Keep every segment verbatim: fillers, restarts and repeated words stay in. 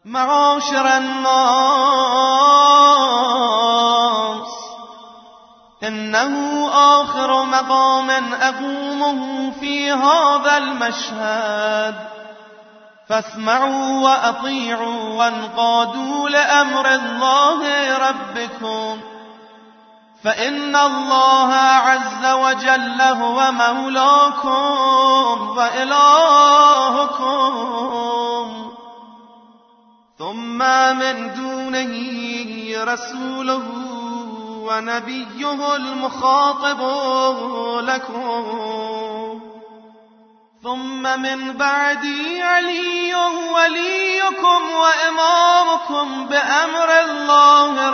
معاشر الناس إنه آخر مقام أقومه في هذا المشهد، فاسمعوا وأطيعوا وانقادوا لأمر الله ربكم، فإن الله عز وجل هو مولاكم وإلهكم، ثم من دونه رسوله ونبيه المخاطب لكم، ثم من بعدي علي وليكم وإمامكم بأمر الله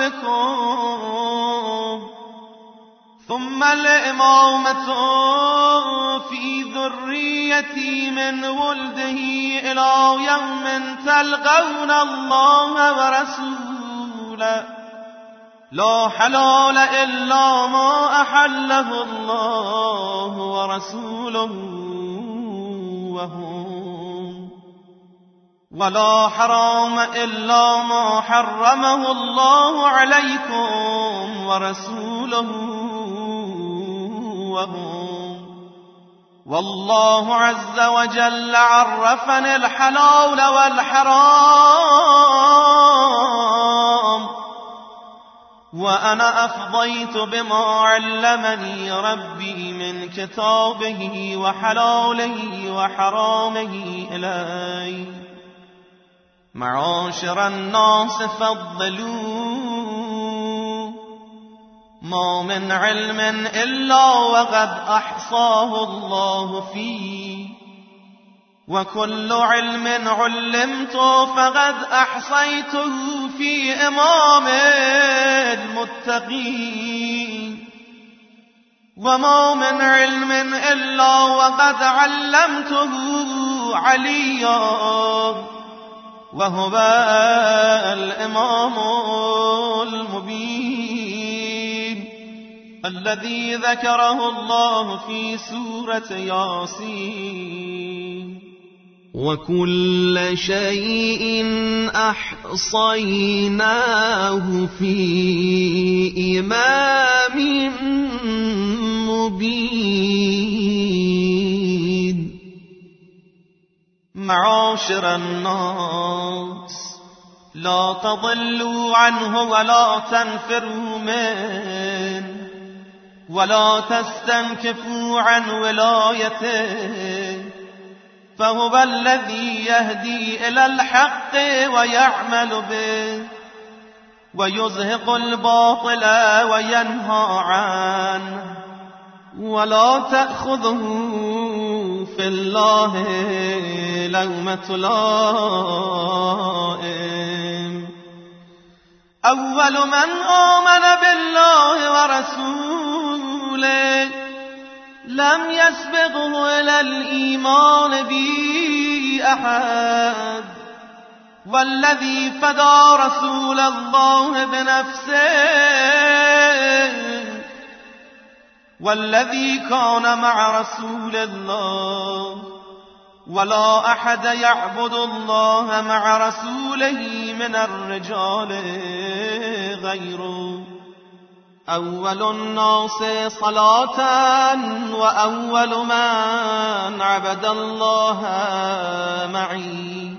ربكم، ثم الإمامة في ذريتي من ولده إلى يوم تلقون الله ورسوله، لا حلال إلا ما أحله الله ورسوله وهم، ولا حرام إلا ما حرمه الله عليكم ورسوله وهم، والله عز وجل عرفني الحلال والحرام، وأنا أفضيت بما علمني ربي من كتابه وحلاله وحرامه إلي. معاشر الناس فضلوا، ما من علم إلا وقد أحصاه الله فيه، وكل علم علمت فقد أحصيته في إمام المتقين، وما من علم إلا وقد علمته عليا وهو الإمام المبين الذي ذكره الله في سورة ياسين. وكل شيء أحصيناه في إمام مبين. معاشر الناس، لا تضلوا عنه ولا تنفروا منه، ولا تستنكفوا عن ولايته، فهو الذي يهدي إلى الحق ويعمل به، ويزهق الباطل وينهى عنه، ولا تأخذه في الله لومة لائم. أول من آمن بالله ورسوله لم يسبقه إلى الإيمان بي أحد، والذي فدى رسول الله بنفسه، والذي كان مع رسول الله، ولا أحد يعبد الله مع رسوله من الرجال غيره. أول الناس صلاة وأول من عبد الله معي،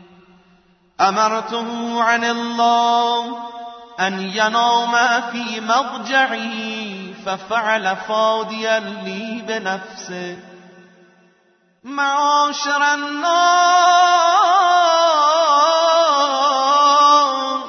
أمرته عن الله أن ينام في مضجعي ففعل فاديا لي بنفسه. معاشر الناس،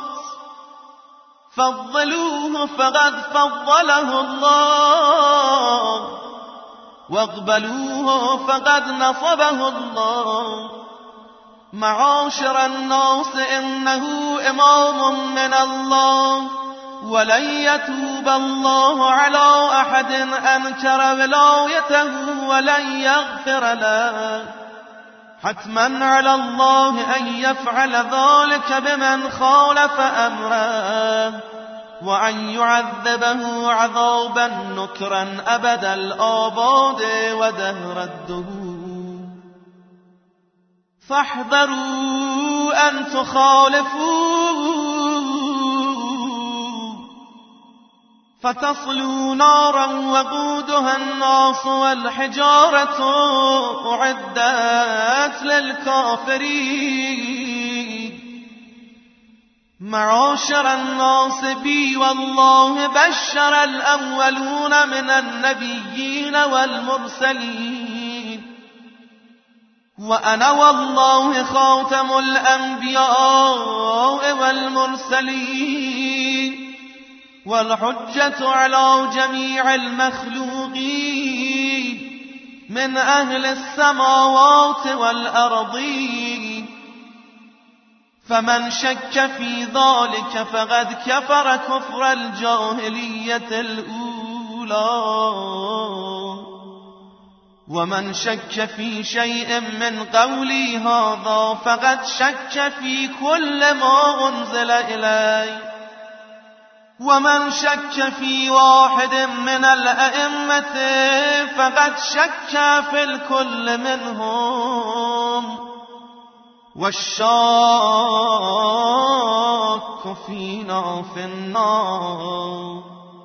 فضلوه فقد فضله الله، واقبلوه فقد نصبه الله. معاشر الناس، إنه إمام من الله، ولن يتوب الله على أحد أنكر ولايته ولن يغفر له. حتما على الله أن يفعل ذلك بمن خالف أمره، وأن يعذبه عذابا نكرا أبد الآباد ودهر الدهور. فاحذروا أن تخالفوا فتصلوا نارا وقودها الناس والحجارة أعدت للكافرين. معاشر الناس بي والله بشر الأولون من النبيين والمرسلين، وأنا والله خاتم الأنبياء والمرسلين، والحجة على جميع المخلوقين من أهل السماوات والأرضين. فمن شك في ذلك فقد كفر كفر الجاهلية الأولى، ومن شك في شيء من قولي هذا فقد شك في كل ما أنزل إليه، ومن شك في واحد من الأئمة فقد شك في الكل منهم، والشاك فينا في النار.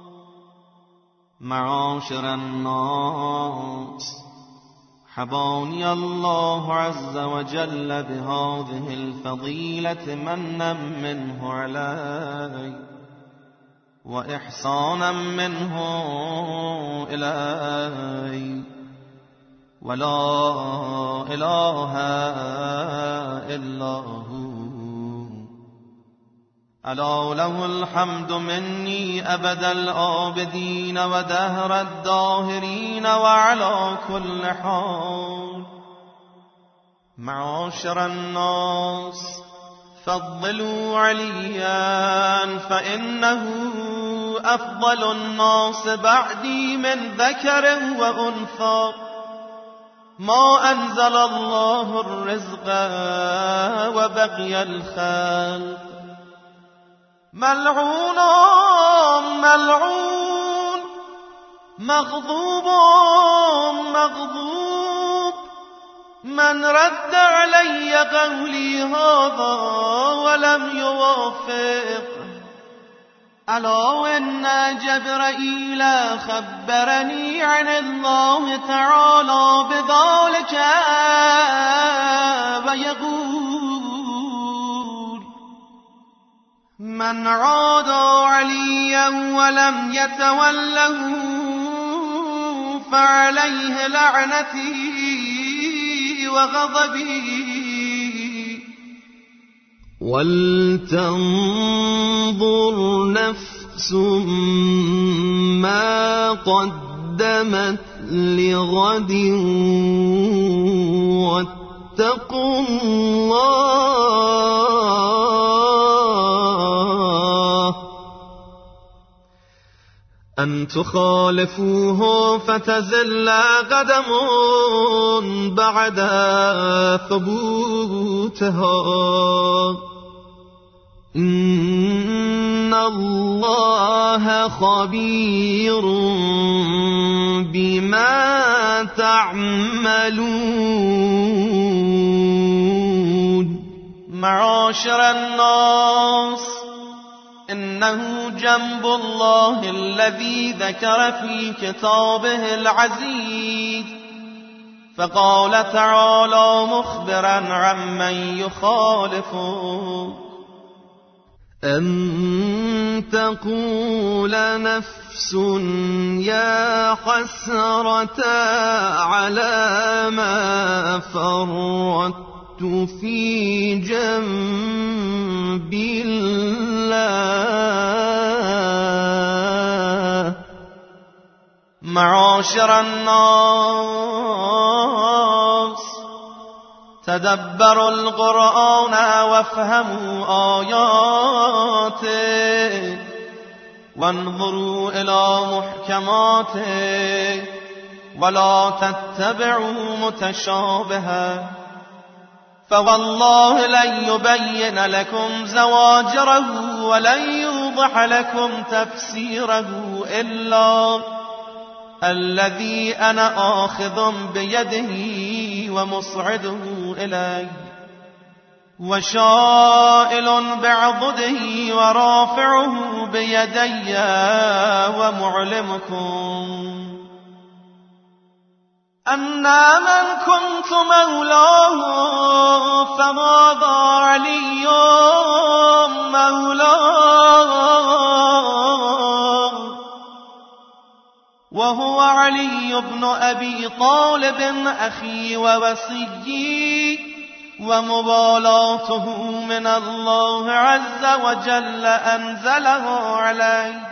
معاشر الناس، حباني الله عز وجل بهذه الفضيلة منا منه علي وإحسانا منه إلي، ولا إله إلا هو. ألا له الحمد مني أبد الآبدين ودهر الداهرين وعلى كل حال. معاشر الناس، فضلوا عليا فإنه أفضل الناس بعدي من ذكر وأنثى. ما أنزل الله الرزق وبقي الخلق. ملعون ملعون، مغضوب مغضوب، من رد علي قولي هذا ولم يوافق. ألا إن جبرائيل خبرني عن الله تعالى بذلك ويقول: من عاد عليا ولم يتوله فعليه لعنتي وغضبي. ولتنظر نفس ما قدمت لغد واتقوا الله أن تخالفوه فتزل قدم بعد ثبوتها. إن الله خبير بما تعملون. معاشر الناس، إنه جنب الله الذي ذكر في كتابه العزيز، فقال تعالى مخبرا عمن يخالفه: أن تقول نفس يا حسرة على ما فرطت في جنب الله. معاشر الناس، تدبروا القرآن وافهموا آياته وانظروا إلى محكماته ولا تتبعوا متشابها، فوالله لن يبين لكم زواجره ولن يوضح لكم تفسيره إلا الذي أنا آخذ بيده ومصعده إليه. وشائل بعضده ورافعه بيدي ومعلمكم أن من كنت مولاه فماذا علي مولاه وهو علي بن أبي طالب أخي ووصيي ومبالاته من الله عز وجل أنزله عليه